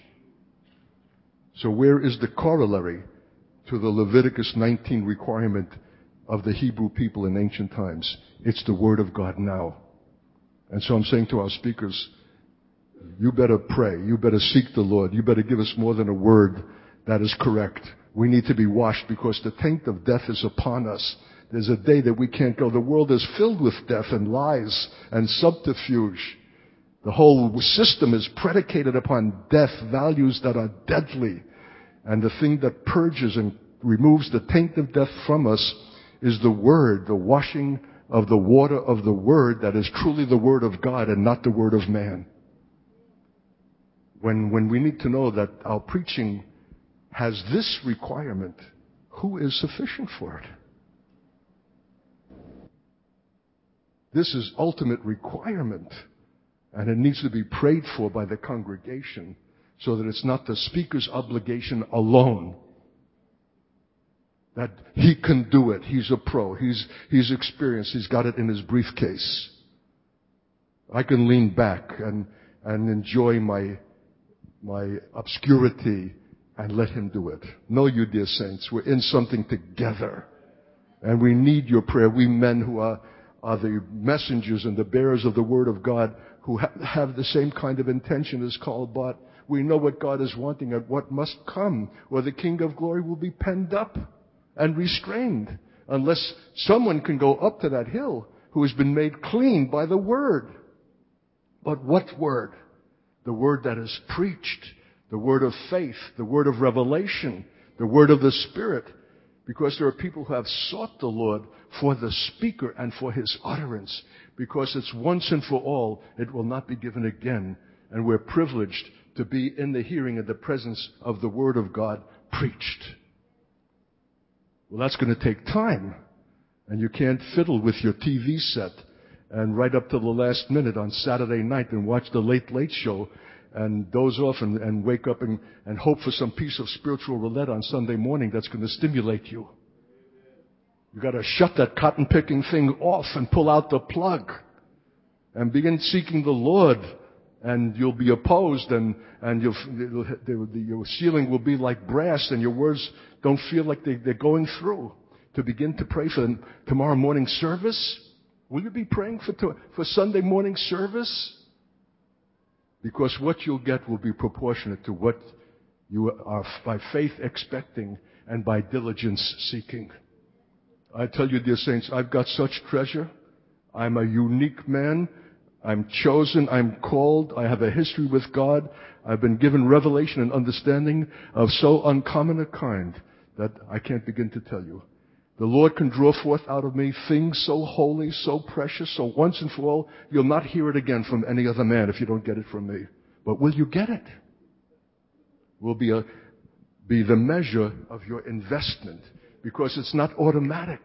So where is the corollary to the Leviticus 19 requirement of the Hebrew people in ancient times? It's the Word of God now. And so I'm saying to our speakers, you better pray. You better seek the Lord. You better give us more than a word that is correct. We need to be washed because the taint of death is upon us. there's a day that we can't go. The world is filled with death and lies and subterfuge. The whole system is predicated upon death, values that are deadly. And the thing that purges and removes the taint of death from us is the Word, the washing of the water of the Word that is truly the Word of God and not the Word of man. When we need to know that our preaching has this requirement, who is sufficient for it? This is ultimate requirement, and it needs to be prayed for by the congregation so that it's not the speaker's obligation alone. That he can do it. He's a pro. He's experienced. He's got it in his briefcase. I can lean back and enjoy my obscurity and let him do it. No, you dear saints, we're in something together. And we need your prayer. We men who are the messengers and the bearers of the Word of God who have the same kind of intention as Karl Barth. We know what God is wanting and what must come, or the King of Glory will be penned up and restrained unless someone can go up to that hill who has been made clean by the Word. But what Word? The Word that is preached, the Word of faith, the Word of revelation, the Word of the Spirit. Because there are people who have sought the Lord for the speaker and for his utterance. Because it's once and for all, it will not be given again. And we're privileged to be in the hearing and the presence of the Word of God preached. Well, that's going to take time. And you can't fiddle with your TV set and right up to the last minute on Saturday night and watch the Late Late Show and doze off and wake up and hope for some piece of spiritual roulette on Sunday morning that's going to stimulate you. You've got to shut that cotton-picking thing off and pull out the plug and begin seeking the Lord, and you'll be opposed, and your ceiling will be like brass, and your words don't feel like they're going through. To begin to pray for tomorrow morning service, will you be praying for Sunday morning service? Because what you'll get will be proportionate to what you are by faith expecting and by diligence seeking. I tell you, dear saints, I've got such treasure. I'm a unique man. I'm chosen. I'm called. I have a history with God. I've been given revelation and understanding of so uncommon a kind that I can't begin to tell you. The Lord can draw forth out of me things so holy, so precious, so once and for all, you'll not hear it again from any other man if you don't get it from me. But will you get it? Will be the measure of your investment, because it's not automatic.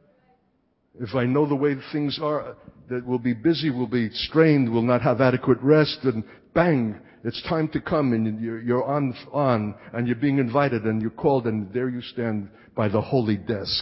If I know the way things are, that we'll be busy, we'll be strained, we'll not have adequate rest, and bang, it's time to come, and you're on, and you're being invited, and you're called, and there you stand by the holy desk.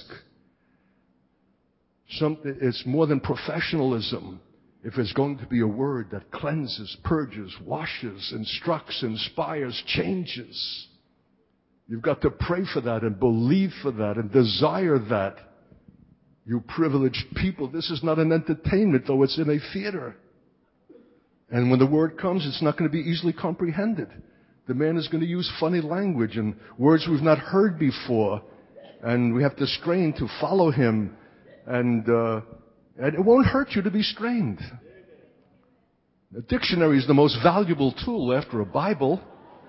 It's more than professionalism. If it's going to be a word that cleanses, purges, washes, instructs, inspires, changes, you've got to pray for that and believe for that and desire that. You privileged people, this is not an entertainment, though it's in a theater. And when the word comes, it's not going to be easily comprehended. The man is going to use funny language and words we've not heard before. And we have to strain to follow him. And it won't hurt you to be strained. A dictionary is the most valuable tool after a Bible.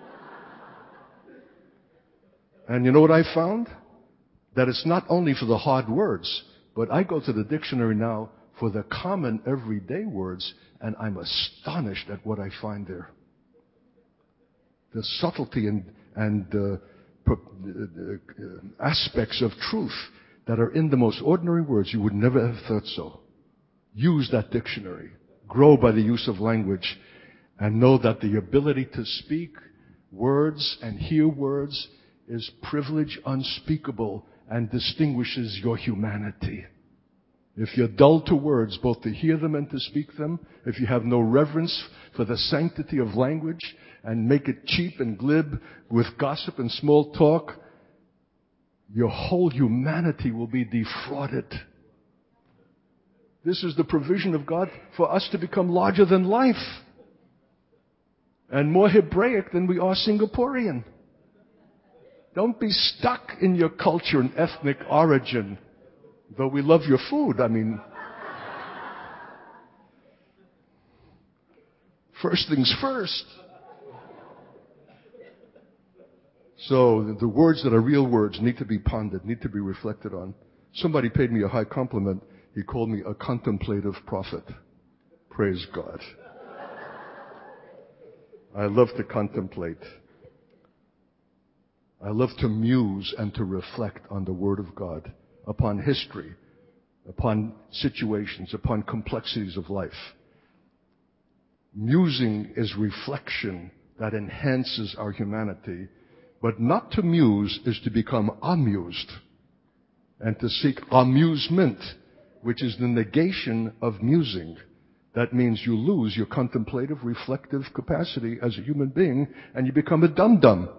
And you know what I found? That it's not only for the hard words, but I go to the dictionary now for the common everyday words, and I'm astonished at what I find there. The subtlety and aspects of truth that are in the most ordinary words. You would never have thought so. Use that dictionary. Grow by the use of language. And know that the ability to speak words and hear words is privilege unspeakable and distinguishes your humanity. If you're dull to words, both to hear them and to speak them, if you have no reverence for the sanctity of language and make it cheap and glib with gossip and small talk, your whole humanity will be defrauded. This is the provision of God for us to become larger than life and more Hebraic than we are Singaporean. Don't be stuck in your culture and ethnic origin. Though we love your food, first things first. So the words that are real words need to be pondered, need to be reflected on. Somebody paid me a high compliment. He called me a contemplative prophet. Praise God. I love to contemplate. I love to muse and to reflect on the Word of God, upon history, upon situations, upon complexities of life. Musing is reflection that enhances our humanity, but not to muse is to become amused and to seek amusement, which is the negation of musing. That means you lose your contemplative, reflective capacity as a human being, and you become a dum-dum.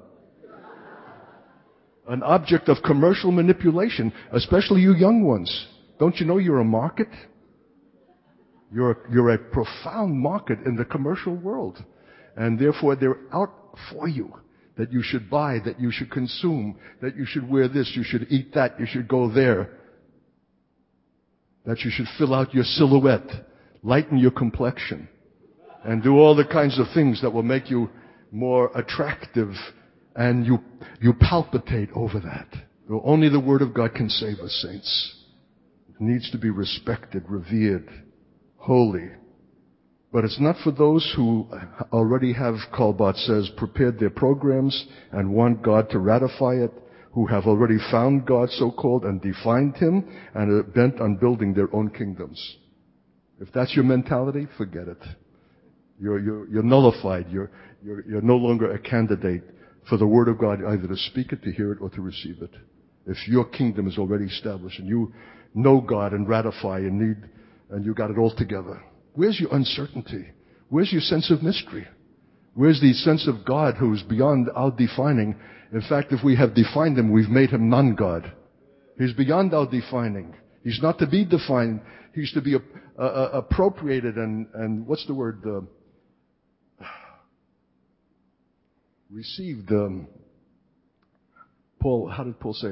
An object of commercial manipulation, especially you young ones. Don't you know you're a market? You're a profound market in the commercial world. And therefore they're out for you. That you should buy, that you should consume, that you should wear this, you should eat that, you should go there. That you should fill out your silhouette, lighten your complexion, and do all the kinds of things that will make you more attractive. And you palpitate over that. Only the Word of God can save us, saints. It needs to be respected, revered, holy. But it's not for those who already have, Kalbat says, prepared their programs and want God to ratify it, who have already found God, so-called, and defined Him, and are bent on building their own kingdoms. If that's your mentality, forget it. You're nullified. You're no longer a candidate for the Word of God, either to speak it, to hear it, or to receive it. If your kingdom is already established and you know God and ratify and you got it all together, where's your uncertainty? Where's your sense of mystery? Where's the sense of God who is beyond our defining? In fact, if we have defined Him, we've made Him non-God. He's beyond our defining. He's not to be defined. He's to be appropriated and what's the word? Received. Paul, how did Paul say it?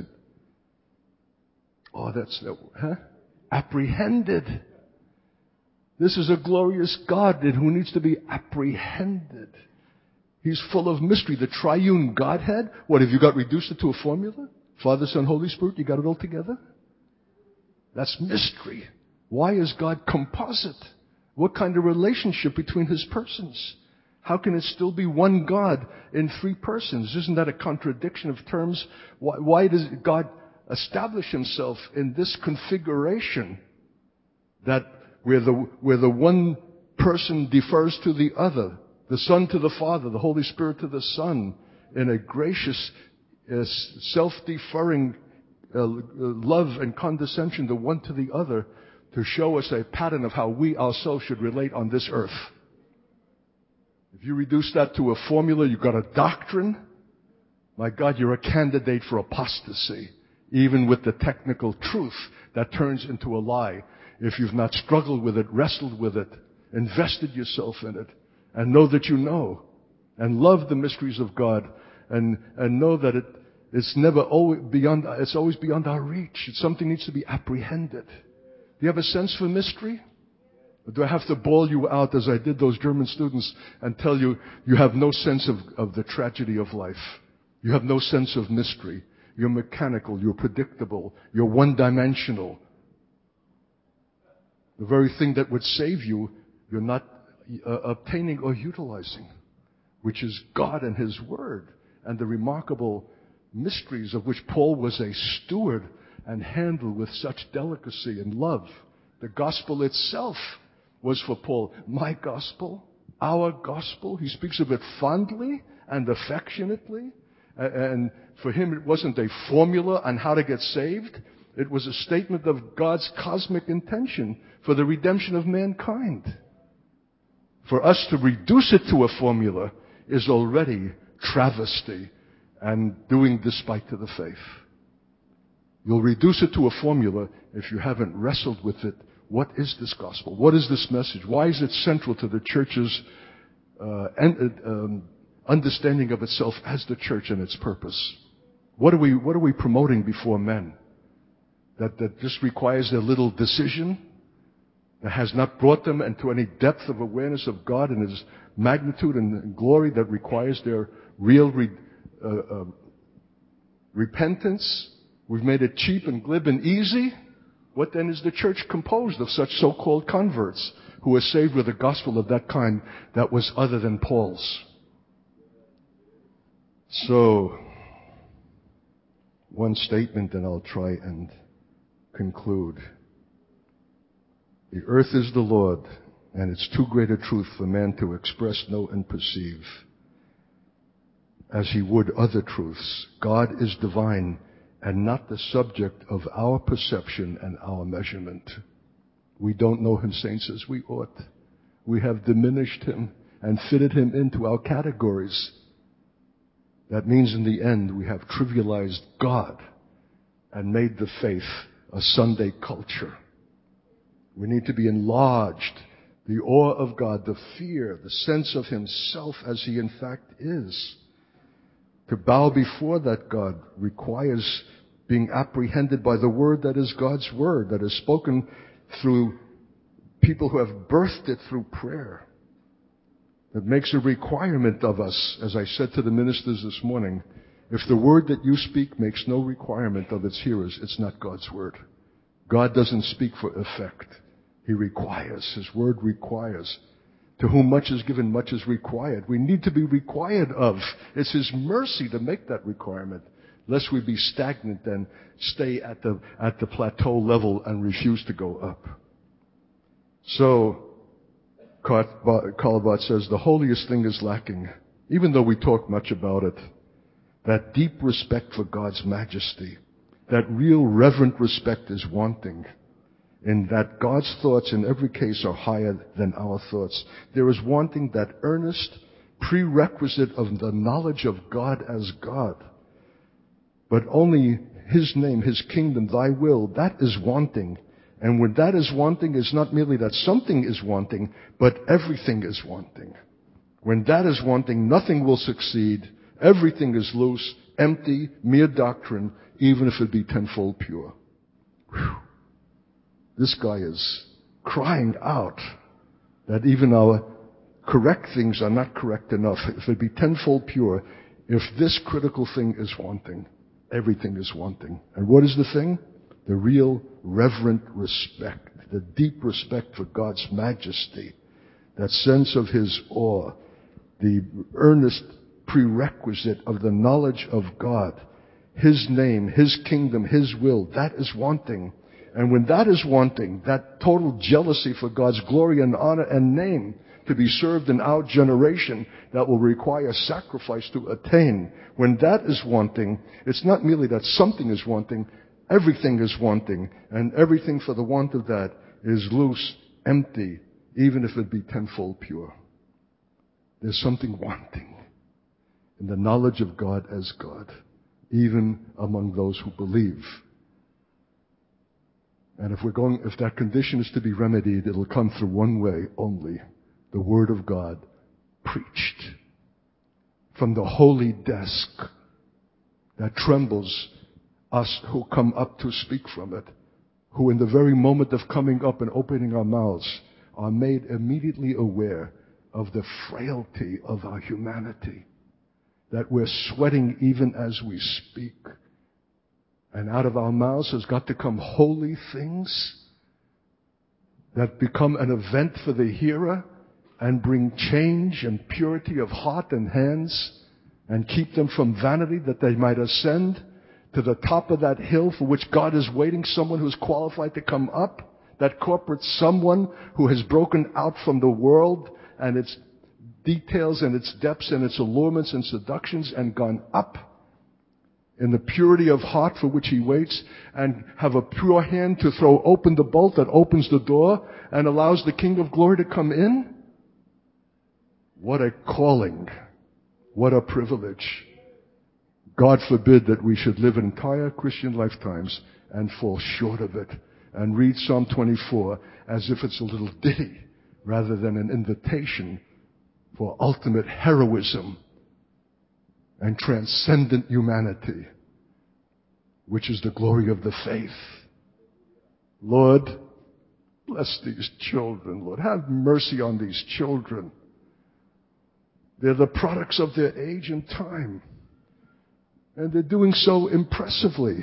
Apprehended. This is a glorious God who needs to be apprehended. He's full of mystery. The triune Godhead. What, have you got reduced it to a formula? Father, Son, Holy Spirit, you got it all together? That's mystery. Why is God composite? What kind of relationship between His persons? How can it still be one God in three persons? Isn't that a contradiction of terms? Why does God establish Himself in this configuration that where the one person defers to the other, the Son to the Father, the Holy Spirit to the Son, in a gracious, self-deferring love and condescension, the one to the other, to show us a pattern of how we ourselves should relate on this earth. If you reduce that to a formula, you've got a doctrine. My God, you're a candidate for apostasy, even with the technical truth that turns into a lie. If you've not struggled with it, wrestled with it, invested yourself in it, and know that you know, and love the mysteries of God, and know that it's always beyond our reach. Something needs to be apprehended. Do you have a sense for mystery? Or do I have to bawl you out as I did those German students and tell you, you have no sense of the tragedy of life. You have no sense of mystery. You're mechanical. You're predictable. You're one-dimensional. The very thing that would save you, you're not obtaining or utilizing, which is God and His Word and the remarkable mysteries of which Paul was a steward and handled with such delicacy and love. The gospel itself was for Paul my gospel, our gospel. He speaks of it fondly and affectionately. And for him, it wasn't a formula on how to get saved. It was a statement of God's cosmic intention for the redemption of mankind. For us to reduce it to a formula is already travesty and doing despite to the faith. You'll reduce it to a formula if you haven't wrestled with it. What is this gospel? What is this message? Why is it central to the church's understanding of itself as the church and its purpose? What are we promoting before men? that just requires a little decision, that has not brought them into any depth of awareness of God and His magnitude and glory that requires their real repentance. We've made it cheap and glib and easy. What then is the church composed of such so-called converts who were saved with a gospel of that kind that was other than Paul's? So, one statement and I'll try and conclude. The earth is the Lord, and it's too great a truth for man to express, know, and perceive as he would other truths. God is divine and not the subject of our perception and our measurement. We don't know Him, saints, as we ought. We have diminished Him and fitted Him into our categories. That means in the end we have trivialized God and made the faith a Sunday culture. We need to be enlarged. The awe of God, the fear, the sense of Himself as He in fact is. To bow before that God requires being apprehended by the Word that is God's Word, that is spoken through people who have birthed it through prayer. That makes a requirement of us, as I said to the ministers this morning. If the word that you speak makes no requirement of its hearers, it's not God's Word. God doesn't speak for effect. He requires. His Word requires. To whom much is given, much is required. We need to be required of. It's His mercy to make that requirement, lest we be stagnant and stay at the plateau level and refuse to go up. So, Karl says, the holiest thing is lacking, even though we talk much about it. That deep respect for God's majesty, that real reverent respect is wanting. In that God's thoughts in every case are higher than our thoughts. There is wanting that earnest prerequisite of the knowledge of God as God. But only His name, His kingdom, Thy will, that is wanting. And when that is wanting, it's not merely that something is wanting, but everything is wanting. When that is wanting, nothing will succeed. Everything is loose, empty, mere doctrine, even if it be tenfold pure. Whew. This guy is crying out that even our correct things are not correct enough. If it be tenfold pure, if this critical thing is wanting, everything is wanting. And what is the thing? The real reverent respect, the deep respect for God's majesty, that sense of His awe, the earnest prerequisite of the knowledge of God, His name, His kingdom, His will, that is wanting. And when that is wanting, that total jealousy for God's glory and honor and name to be served in our generation that will require sacrifice to attain, when that is wanting, it's not merely that something is wanting, everything is wanting, and everything for the want of that is loose, empty, even if it be tenfold pure. There's something wanting in the knowledge of God as God, even among those who believe. And if that condition is to be remedied, it'll come through one way only: the Word of God preached from the holy desk that trembles us who come up to speak from it, who in the very moment of coming up and opening our mouths are made immediately aware of the frailty of our humanity, that we're sweating even as we speak. And out of our mouths has got to come holy things that become an event for the hearer and bring change and purity of heart and hands and keep them from vanity, that they might ascend to the top of that hill for which God is waiting, someone who's qualified to come up, that corporate someone who has broken out from the world and its details and its depths and its allurements and seductions and gone up in the purity of heart for which He waits, and have a pure hand to throw open the bolt that opens the door and allows the King of Glory to come in. What a calling. What a privilege. God forbid that we should live entire Christian lifetimes and fall short of it and read Psalm 24 as if it's a little ditty rather than an invitation for ultimate heroism and transcendent humanity, which is the glory of the faith. Lord, bless these children, Lord. Have mercy on these children. They're the products of their age and time. And they're doing so impressively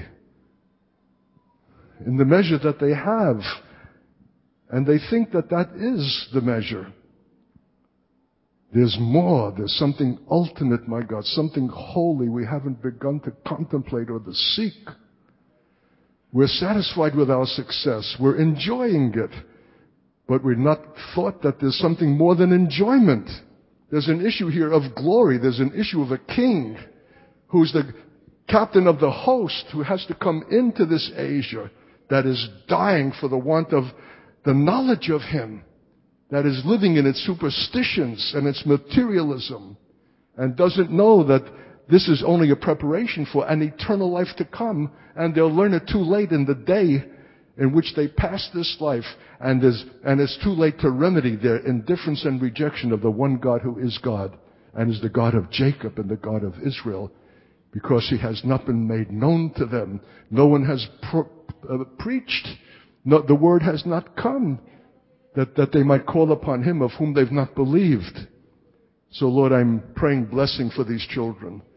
in the measure that they have. And they think that that is the measure. There's more. There's something ultimate, my God, something holy we haven't begun to contemplate or to seek. We're satisfied with our success. We're enjoying it. But we're not thought that there's something more than enjoyment. There's an issue here of glory. There's an issue of a king who's the captain of the host who has to come into this Asia that is dying for the want of the knowledge of him, that is living in its superstitions and its materialism, and doesn't know that this is only a preparation for an eternal life to come, and they'll learn it too late in the day in which they pass this life, and it's too late to remedy their indifference and rejection of the one God who is God, and is the God of Jacob and the God of Israel, because he has not been made known to them. No one has preached. No, the word has not come that they might call upon him of whom they've not believed. So Lord, I'm praying blessing for these children.